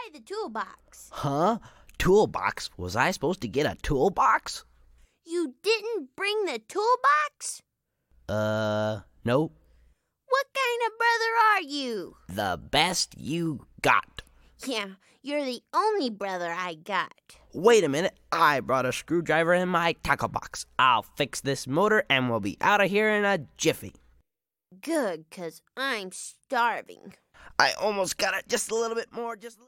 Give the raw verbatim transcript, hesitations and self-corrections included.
buy the toolbox. Huh? Toolbox? Was I supposed to get a toolbox? You didn't bring the toolbox? Uh, no. What kind of brother are you? The best you got. Yeah, you're the only brother I got. Wait a minute. I brought a screwdriver in my tackle box. I'll fix this motor and we'll be out of here in a jiffy. Good, 'cause I'm starving. I almost got it. Just a little bit more. Just.